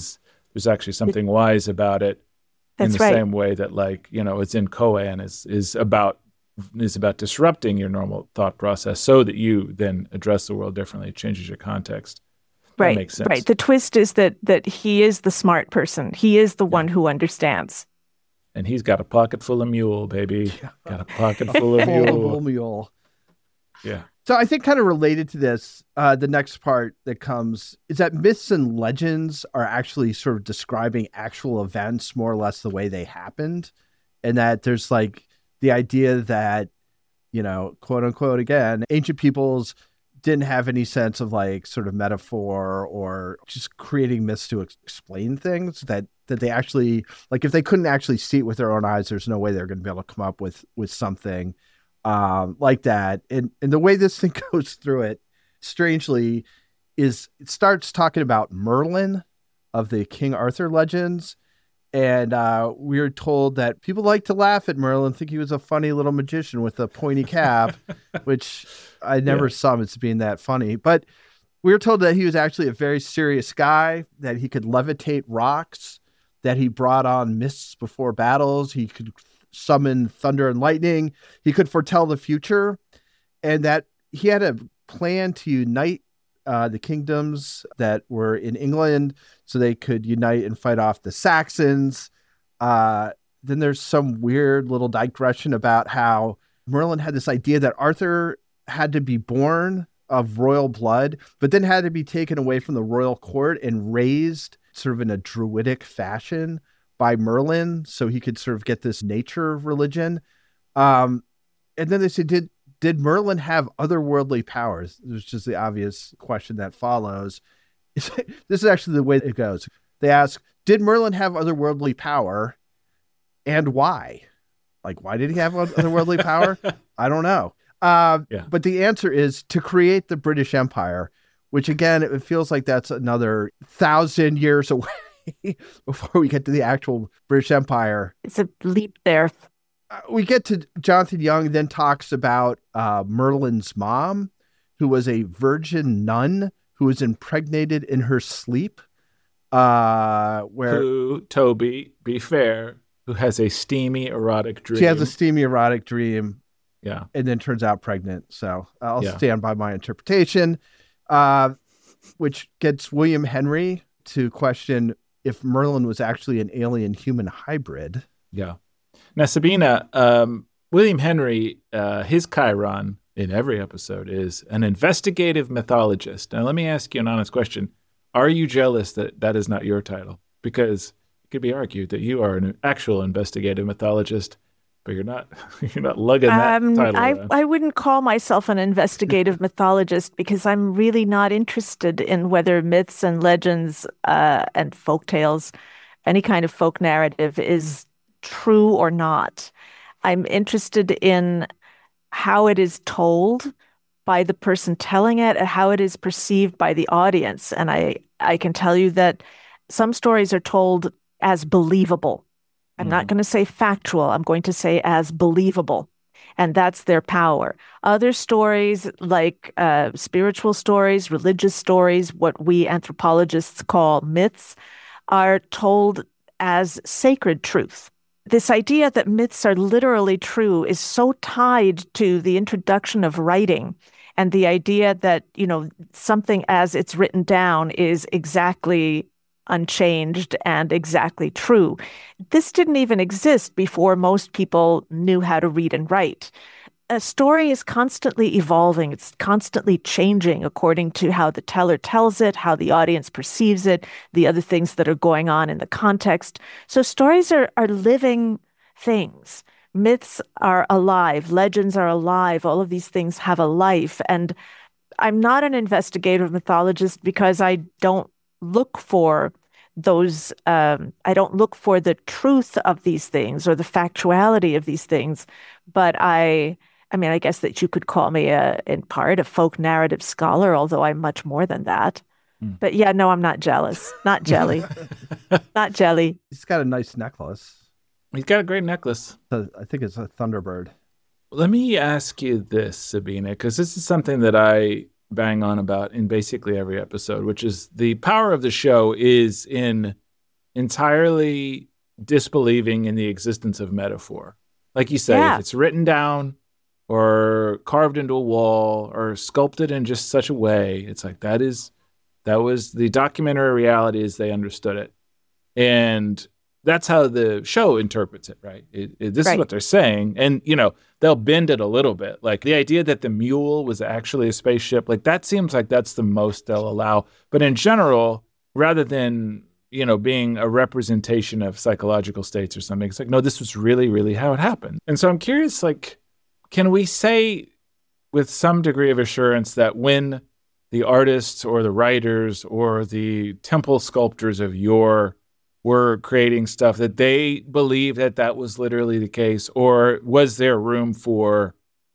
there's actually something wise about it. That's in the right. same way that, like, you know, it's in Koan is is about is about disrupting your normal thought process so that you then address the world differently. It changes your context. That Right. makes sense. Right. The twist is that that he is the smart person. He is the one who understands. And he's got a pocket full of mule, baby. Got a pocket full of Full mule. mule. Yeah. So I think kind of related to this, uh, the next part that comes is that myths and legends are actually sort of describing actual events more or less the way they happened. And that there's like the idea that, you know, quote unquote, again, ancient peoples didn't have any sense of like sort of metaphor or just creating myths to ex- explain things that, that they actually, like if they couldn't actually see it with their own eyes, there's no way they're going to be able to come up with, with something um, like that. And, and the way this thing goes through it, strangely, is it starts talking about Merlin of the King Arthur legends. And uh, we were told that people like to laugh at Merlin, think he was a funny little magician with a pointy cap, which I never Yeah. saw him as being that funny. But we were told that he was actually a very serious guy, that he could levitate rocks, that he brought on mists before battles, he could summon thunder and lightning, he could foretell the future, and that he had a plan to unite uh, the kingdoms that were in England so they could unite and fight off the Saxons. Uh, then there's some weird little digression about how Merlin had this idea that Arthur had to be born of royal blood, but then had to be taken away from the royal court and raised sort of in a druidic fashion by Merlin so he could sort of get this nature religion. Um, and then they said, did Did Merlin have otherworldly powers? There's just the obvious question that follows. This is actually the way it goes. They ask, did Merlin have otherworldly power and why? Like, why did he have otherworldly power? I don't know. Uh, Yeah. But the answer is to create the British Empire, which again, it feels like that's another thousand years away before we get to the actual British Empire. It's a leap there. We get to Jonathan Young then talks about uh, Merlin's mom, who was a virgin nun who was impregnated in her sleep. Uh, where Who, Toby, be fair, who has a steamy erotic dream. she has a steamy erotic dream yeah. and then turns out pregnant. So I'll Yeah. stand by my interpretation, uh, which gets William Henry to question if Merlin was actually an alien human hybrid. Yeah. Now, Sabina, um, William Henry, uh, his Chiron in every episode is an investigative mythologist. Now, let me ask you an honest question. Are you jealous that that is not your title? Because it could be argued that you are an actual investigative mythologist, but you're not. You're not lugging that Um, title I, around. I wouldn't call myself an investigative mythologist because I'm really not interested in whether myths and legends uh, and folk tales, any kind of folk narrative is true or not. I'm interested in how it is told by the person telling it and how it is perceived by the audience. And I, I can tell you that some stories are told as believable. I'm not going to say factual. I'm going to say as believable. And that's their power. Other stories, like uh, spiritual stories, religious stories, what we anthropologists call myths, are told as sacred truth. This idea that myths are literally true is so tied to the introduction of writing and the idea that, you know, something as it's written down is exactly unchanged and exactly true. This didn't even exist before most people knew how to read and write. A story is constantly evolving. It's constantly changing according to how the teller tells it, how the audience perceives it, the other things that are going on in the context. So stories are, are living things. Myths are alive. Legends are alive. All of these things have a life. And I'm not an investigative mythologist because I don't look for those, um, I don't look for the truth of these things or the factuality of these things, but I, I mean, I guess that you could call me a, in part, a folk narrative scholar, although I'm much more than that. Mm. But yeah, no, I'm not jealous. Not jelly. Not jelly. He's got a nice necklace. He's got a great necklace. I think it's a Thunderbird. Let me ask you this, Sabina, because this is something that I bang on about in basically every episode, which is the power of the show is in entirely disbelieving in the existence of metaphor. Like you say, Yeah. if it's written down or carved into a wall or sculpted in just such a way, it's like that is that was the documentary reality as they understood it. And that's how the show interprets it, right? It, it, this Right. is what they're saying. And, you know, they'll bend it a little bit. Like the idea that the mule was actually a spaceship, like that seems like that's the most they'll allow. But in general, rather than, you know, being a representation of psychological states or something, it's like, no, this was really, really how it happened. And so I'm curious, like, can we say with some degree of assurance that when the artists or the writers or the temple sculptors of yore were creating stuff, that they believe that that was literally the case? Or was there room for,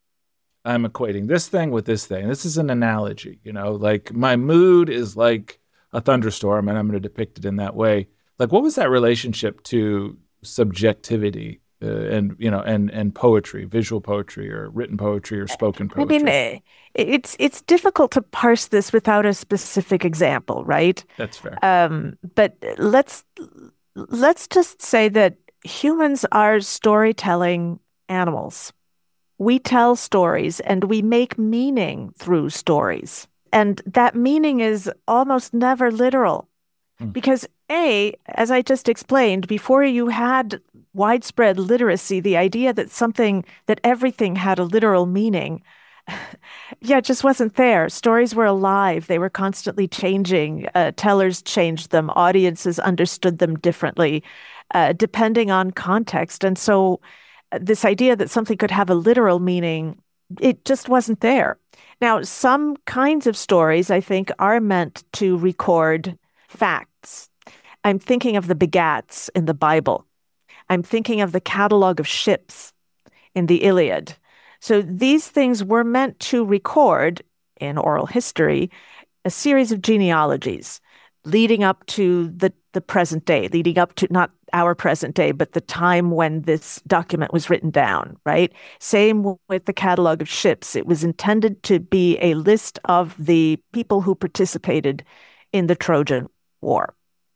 I'm equating this thing with this thing. This is an analogy, you know, like my mood is like a thunderstorm and I'm going to depict it in that way. Like, what was that relationship to subjectivity uh, and, you know, and, and poetry, visual poetry or written poetry or spoken I poetry? mean, eh, it's it's difficult to parse this without a specific example, right? That's fair. Um, but let's let's just say that humans are storytelling animals. We tell stories and we make meaning through stories. And that meaning is almost never literal. Hmm. Because A, as I just explained, before you had widespread literacy, the idea that something, that everything had a literal meaning, yeah, it just wasn't there. Stories were alive. They were constantly changing. Uh, tellers changed them. Audiences understood them differently, uh, depending on context. And so uh, this idea that something could have a literal meaning, it just wasn't there. Now, some kinds of stories, I think, are meant to record facts. I'm thinking of the begats in the Bible. I'm thinking of the catalog of ships in the Iliad. So these things were meant to record in oral history a series of genealogies leading up to the, the present day, leading up to not our present day, but the time when this document was written down, right? Same with the catalog of ships. It was intended to be a list of the people who participated in the Trojan War.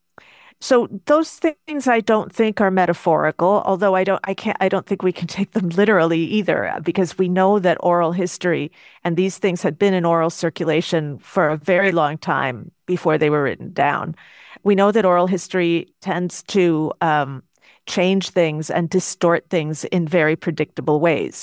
So those things I don't think are metaphorical, although I don't I can't I don't think we can take them literally either, because we know that oral history and these things had been in oral circulation for a very long time before they were written down. We know that oral history tends to um, change things and distort things in very predictable ways.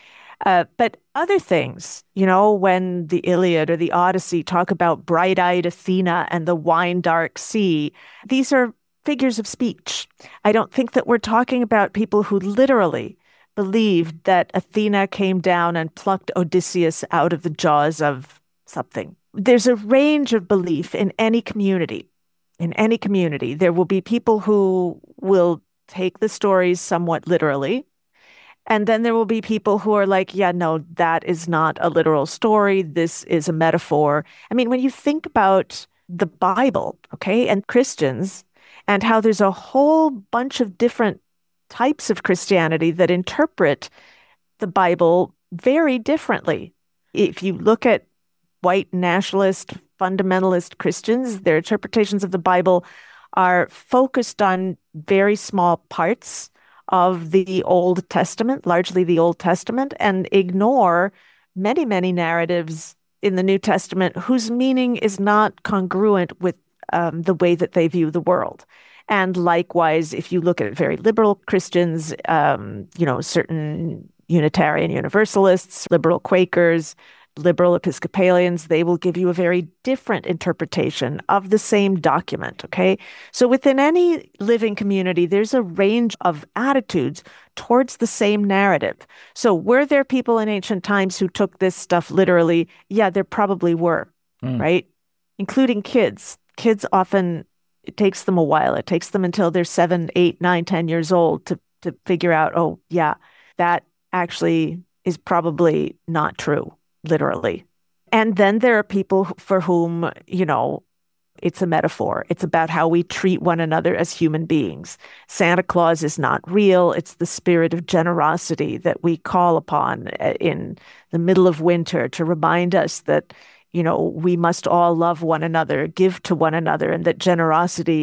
Uh, but other things, you know, when the Iliad or the Odyssey talk about bright-eyed Athena and the wine-dark sea, these are figures of speech. I don't think that we're talking about people who literally believed that Athena came down and plucked Odysseus out of the jaws of something. There's a range of belief in any community. In any community, there will be people who will take the stories somewhat literally. And then there will be people who are like, yeah, no, that is not a literal story. This is a metaphor. I mean, when you think about the Bible, okay, and Christians, and how there's a whole bunch of different types of Christianity that interpret the Bible very differently. If you look at white nationalist, fundamentalist Christians, their interpretations of the Bible are focused on very small parts of the Old Testament, largely the Old Testament, and ignore many, many narratives in the New Testament whose meaning is not congruent with um, the way that they view the world. And likewise, if you look at very liberal Christians, um, you know, certain Unitarian Universalists, liberal Quakers, liberal Episcopalians, they will give you a very different interpretation of the same document, okay? So within any living community, there's a range of attitudes towards the same narrative. So were there people in ancient times who took this stuff literally? Yeah, there probably were, mm. right? Including kids. Kids often, it takes them a while. It takes them until they're seven, eight, nine, ten years old to, to figure out, oh, yeah, that actually is probably not true. Literally. And then there are people for whom, you know, it's a metaphor. It's about how we treat one another as human beings. Santa Claus is not real. It's the spirit of generosity that we call upon in the middle of winter to remind us that, you know, we must all love one another, give to one another, and that generosity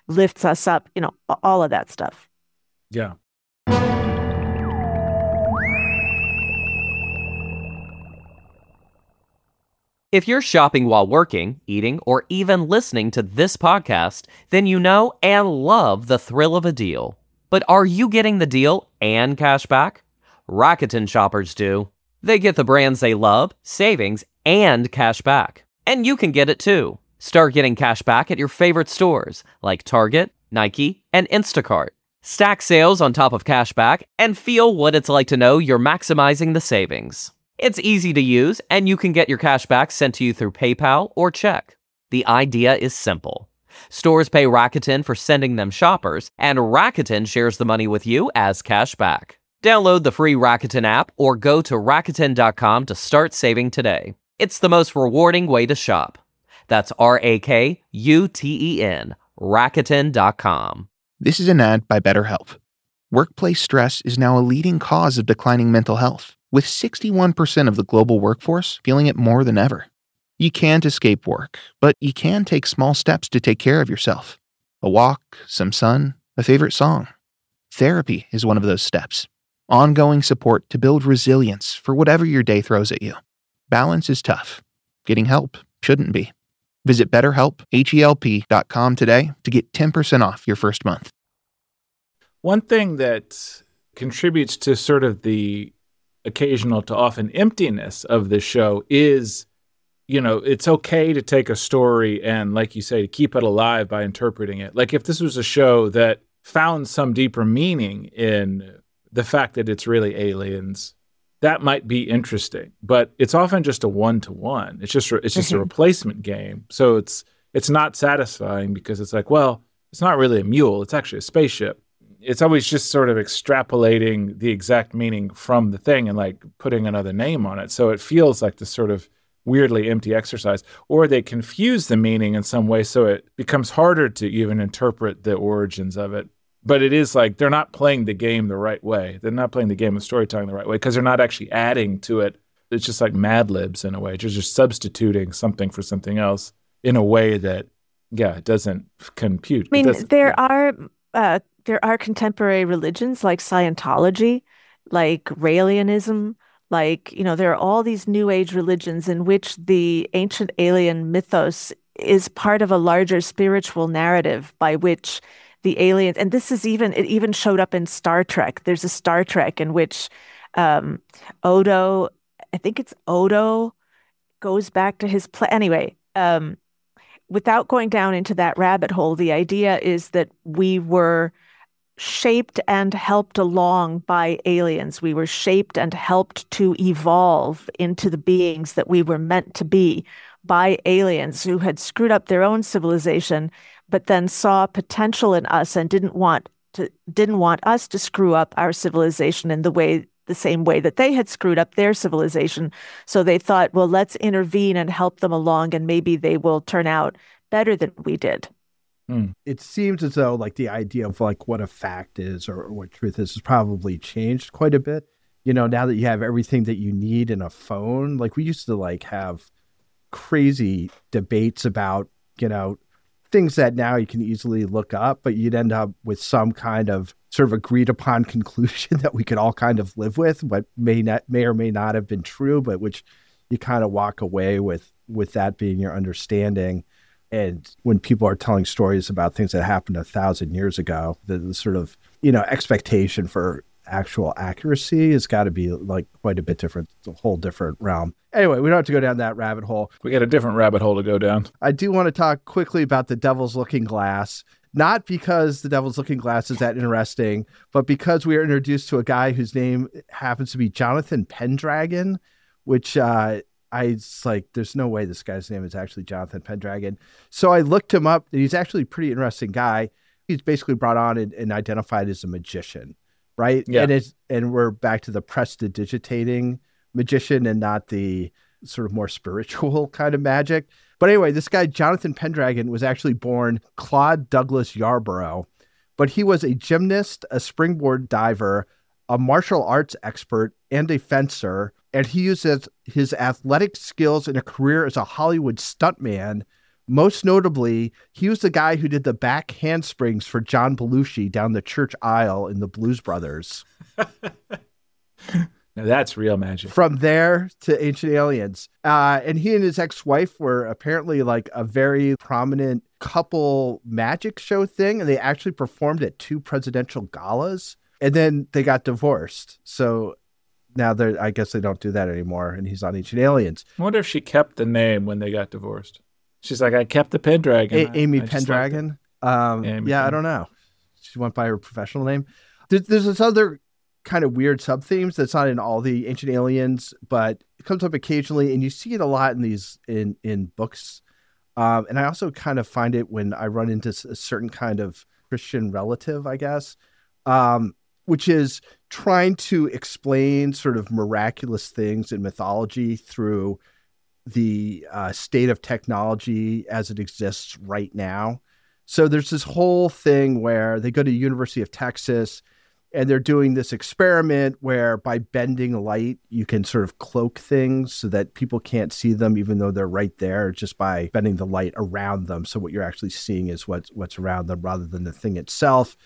lifts us up, you know, all of that stuff. Yeah. If you're shopping while working, eating, or even listening to this podcast, then you know and love the thrill of a deal. But are you getting the deal and cash back? Rakuten shoppers do. They get the brands they love, savings, and cash back. And you can get it too. Start getting cash back at your favorite stores like Target, Nike, and Instacart. Stack sales on top of cash back and feel what it's like to know you're maximizing the savings. It's easy to use, and you can get your cash back sent to you through PayPal or check. The idea is simple. Stores pay Rakuten for sending them shoppers, and Rakuten shares the money with you as cash back. Download the free Rakuten app or go to Rakuten dot com to start saving today. It's the most rewarding way to shop. That's R A K U T E N, Rakuten dot com. This is an ad by BetterHelp. Workplace stress is now a leading cause of declining mental health, with sixty-one percent of the global workforce feeling it more than ever. You can't escape work, but you can take small steps to take care of yourself. A walk, some sun, a favorite song. Therapy is one of those steps. Ongoing support to build resilience for whatever your day throws at you. Balance is tough. Getting help shouldn't be. Visit BetterHelp, H E L P dot com today to get ten percent off your first month. One thing that contributes to sort of the occasional to often emptiness of the show is, you know, it's okay to take a story and, like you say, to keep it alive by interpreting it. Like if this was a show that found some deeper meaning in the fact that it's really aliens, that might be interesting. But it's often just a one-to-one. It's just it's just mm-hmm. a replacement game. So it's it's not satisfying because it's like, well, it's not really a mule. It's actually a spaceship. It's always just sort of extrapolating the exact meaning from the thing and like putting another name on it. So it feels like this sort of weirdly empty exercise. Or they confuse the meaning in some way so it becomes harder to even interpret the origins of it. But it is like they're not playing the game the right way. They're not playing the game of storytelling the right way because they're not actually adding to it. It's just like Mad Libs in a way. It's just substituting something for something else in a way that, yeah, it doesn't compute. I mean, there yeah. are uh, there are contemporary religions like Scientology, like Raelianism, like, you know, there are all these New Age religions in which the ancient alien mythos is part of a larger spiritual narrative by which the aliens, and this is even, it even showed up in Star Trek. There's a Star Trek in which um, Odo, I think it's Odo, goes back to his play. Anyway, um, without going down into that rabbit hole, the idea is that we were shaped and helped along by aliens. We were shaped and helped to evolve into the beings that we were meant to be by aliens who had screwed up their own civilization, but then saw potential in us and didn't want to didn't want us to screw up our civilization in the way the same way that they had screwed up their civilization. So they thought, well, let's intervene and help them along, and maybe they will turn out better than we did. Hmm. It seems as though like the idea of like what a fact is or, or what truth is has probably changed quite a bit. You know, now that you have everything that you need in a phone, like we used to like have crazy debates about, you know, things that now you can easily look up, but you'd end up with some kind of sort of agreed upon conclusion that we could all kind of live with, but may not, may or may not have been true, but which you kind of walk away with, with that being your understanding. And when people are telling stories about things that happened a thousand years ago, the, the sort of, you know, expectation for actual accuracy has got to be like quite a bit different. It's a whole different realm. Anyway, we don't have to go down that rabbit hole. We got a different rabbit hole to go down. I do want to talk quickly about the Devil's Looking Glass, not because the Devil's Looking Glass is that interesting, but because we are introduced to a guy whose name happens to be Jonathan Pendragon, which uh, I was like, there's no way this guy's name is actually Jonathan Pendragon. So I looked him up, and he's actually a pretty interesting guy. He's basically brought on and, and identified as a magician, right? Yeah. And it's, and we're back to the prestidigitating magician and not the sort of more spiritual kind of magic. But anyway, this guy, Jonathan Pendragon, was actually born Claude Douglas Yarborough, but he was a gymnast, a springboard diver, a martial arts expert, and a fencer. And he uses his athletic skills and a career as a Hollywood stuntman Most notably, he was the guy who did the back handsprings for John Belushi down the church aisle in the Blues Brothers. Now that's real magic. From there to Ancient Aliens. Uh, and he and his ex-wife were apparently like a very prominent couple magic show thing. And they actually performed at two presidential galas. And then they got divorced. So now they're, I guess they don't do that anymore. And he's on Ancient Aliens. I wonder if she kept the name when they got divorced. She's like, I kept the Pendragon. A- Amy I, I Pendragon. Um, yeah, Amy yeah I don't know. She went by her professional name. There's, there's this other kind of weird sub themes that's not in all the Ancient Aliens, but it comes up occasionally, and you see it a lot in these in in books. Um, and I also kind of find it when I run into a certain kind of Christian relative, I guess, um, which is trying to explain sort of miraculous things in mythology through the uh, state of technology as it exists right now. So there's this whole thing where they go to the University of Texas and they're doing this experiment where by bending light, you can sort of cloak things so that people can't see them, even though they're right there, just by bending the light around them. So what you're actually seeing is what's, what's around them rather than the thing itself.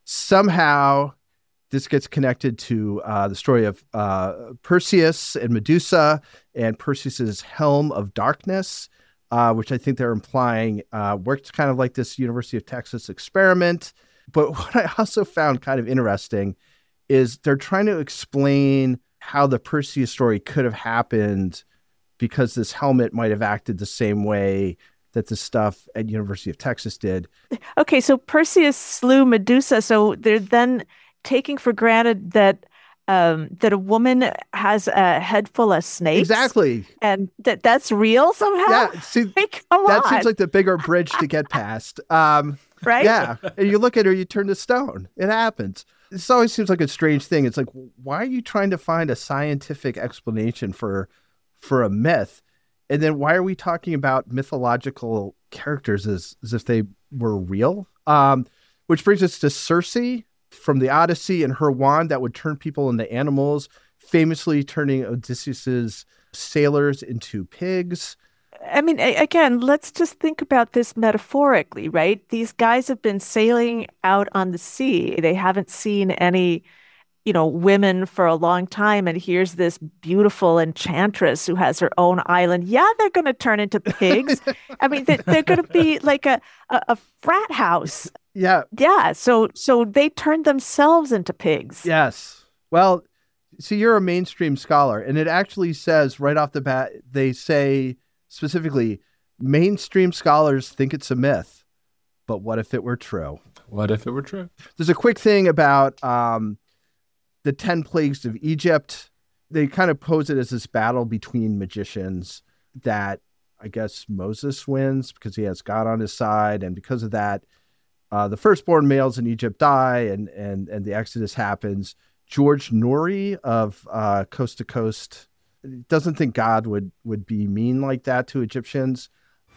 Somehow this gets connected to uh, the story of uh, Perseus and Medusa and Perseus's helm of darkness, uh, which I think they're implying uh, worked kind of like this University of Texas experiment. But what I also found kind of interesting is they're trying to explain how the Perseus story could have happened because this helmet might have acted the same way that the stuff at University of Texas did. Okay, so Perseus slew Medusa, so they're then taking for granted that um, that a woman has a head full of snakes. Exactly. And that that's real somehow? Yeah, see, like, come that on. seems like the bigger bridge to get past. Um, right? Yeah. And you look at her, you turn to stone. It happens. This always seems like a strange thing. It's like, why are you trying to find a scientific explanation for for a myth? And then why are we talking about mythological characters as, as if they were real? Um, which brings us to Circe from the Odyssey and her wand that would turn people into animals, famously turning Odysseus's sailors into pigs. I mean, a- again, let's just think about this metaphorically, right? These guys have been sailing out on the sea. They haven't seen any, you know, women for a long time. And here's this beautiful enchantress who has her own island. Yeah, they're going to turn into pigs. I mean, they- they're going to be like a, a, a frat house. Yeah. Yeah. So so they turned themselves into pigs. Yes. Well, see, you're a mainstream scholar, and it actually says right off the bat, they say specifically, mainstream scholars think it's a myth. But what if it were true? What if it were true? There's a quick thing about um, the ten plagues of Egypt. They kind of pose it as this battle between magicians that I guess Moses wins because he has God on his side. And because of that, Uh, the firstborn males in Egypt die, and and and the Exodus happens. George Noory of uh, Coast to Coast doesn't think God would would be mean like that to Egyptians.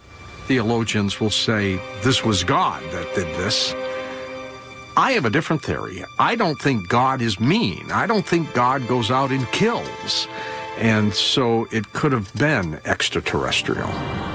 Theologians will say this was God that did this. I have a different theory. I don't think God is mean. I don't think God goes out and kills. And so it could have been extraterrestrial.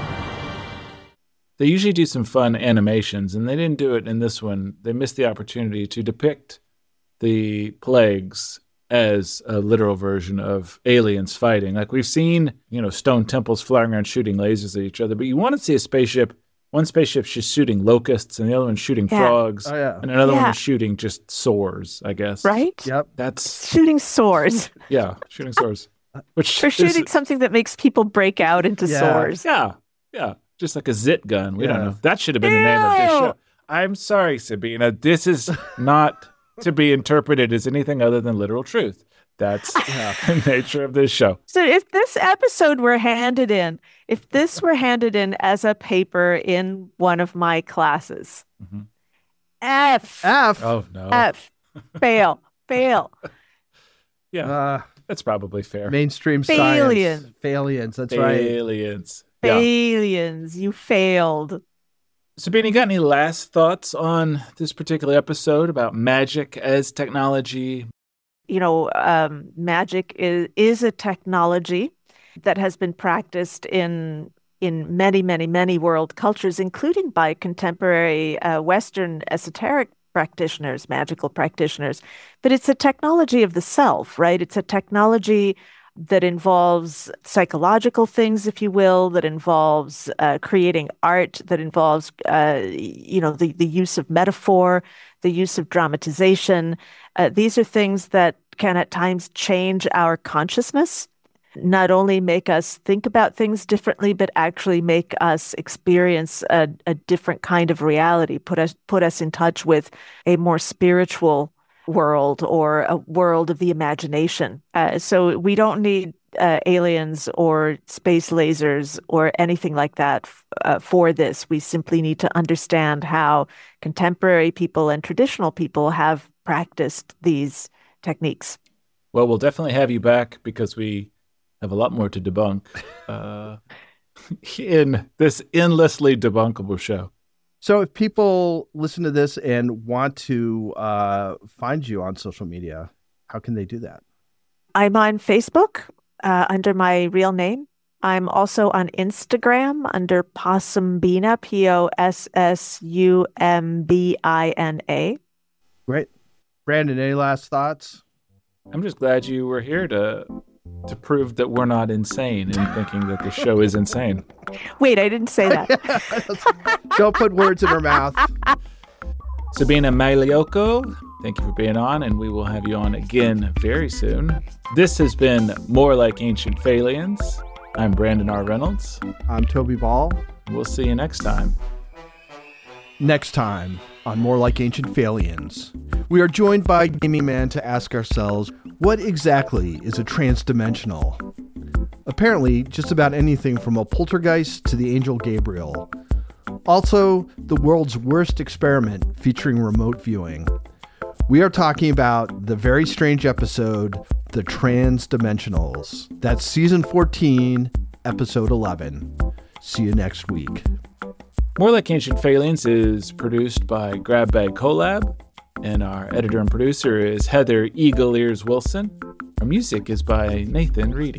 They usually do some fun animations, and they didn't do it in this one. They missed the opportunity to depict the plagues as a literal version of aliens fighting. Like we've seen, you know, stone temples flying around shooting lasers at each other, but you want to see a spaceship. One spaceship's just shooting locusts, and the other one's shooting Yeah. frogs, Oh, yeah. and another Yeah. one is shooting just swords, I guess. Right? Yep. That's, Shooting swords. yeah, shooting swords. Which They're is- shooting something that makes people break out into Yeah. swords. Yeah, yeah, just like a zit gun. We don't Yeah. know. That should have been the name of this Ew. show. I'm sorry, Sabina. This is not to be interpreted as anything other than literal truth. That's the nature of this show. So if this episode were handed in, if this were handed in as a paper in one of my classes, Mhm. F, F. Oh, no. F, fail, fail. Yeah, Uh, that's probably fair. mainstream Faillion. science. Faillions. That's right. Aliens. Yeah. Aliens, you failed. Sabina, you got any last thoughts on this particular episode about magic as technology? You know, um, magic is, is a technology that has been practiced in in many, many, many world cultures, including by contemporary uh, Western esoteric practitioners, magical practitioners. But it's a technology of the self, right? It's a technology that involves psychological things, if you will, that involves uh, creating art, that involves, uh, you know, the, the use of metaphor, the use of dramatization. Uh, these are things that can at times change our consciousness, not only make us think about things differently, but actually make us experience a, a different kind of reality, put us put us in touch with a more spiritual world or a world of the imagination. Uh, so we don't need uh, aliens or space lasers or anything like that f- uh, for this. We simply need to understand how contemporary people and traditional people have practiced these techniques. Well, we'll definitely have you back because we have a lot more to debunk uh, in this endlessly debunkable show. So if people listen to this and want to uh, find you on social media, how can they do that? I'm on Facebook uh, under my real name. I'm also on Instagram under Possumbina, P O S S U M B I N A. Great. Brandon, any last thoughts? I'm just glad you were here to to prove that we're not insane in thinking that the show is insane. Wait, I didn't say that. Don't put words in her mouth. Sabina Magliocco, thank you for being on, and we will have you on again very soon. This has been More Like Ancient Phalians. I'm Brandon R. Reynolds. I'm Toby Ball. We'll see you next time. Next time on More Like Ancient Phalians, we are joined by Gaming Man to ask ourselves, what exactly is a transdimensional? Apparently, just about anything from a poltergeist to the angel Gabriel. Also, the world's worst experiment featuring remote viewing. We are talking about the very strange episode, The Transdimensionals. That's season fourteen, episode eleven. See you next week. More Like Ancient Phalians is produced by Grab Bag Collab, and our editor and producer is Heather Eagle Ears Wilson. Our music is by Nathan Reedy.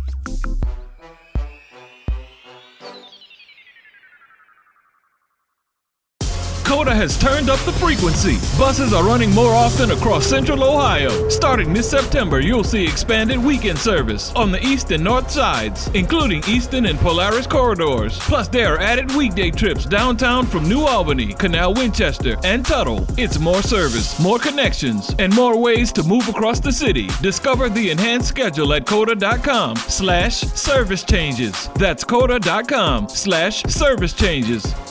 Coda has turned up the frequency. Buses are running more often across Central Ohio. Starting this September, you'll see expanded weekend service on the east and north sides, including Eastern and Polaris corridors. Plus, there are added weekday trips downtown from New Albany, Canal Winchester, and Tuttle. It's more service, more connections, and more ways to move across the city. Discover the enhanced schedule at coda.com slash service changes. That's coda.com slash service changes.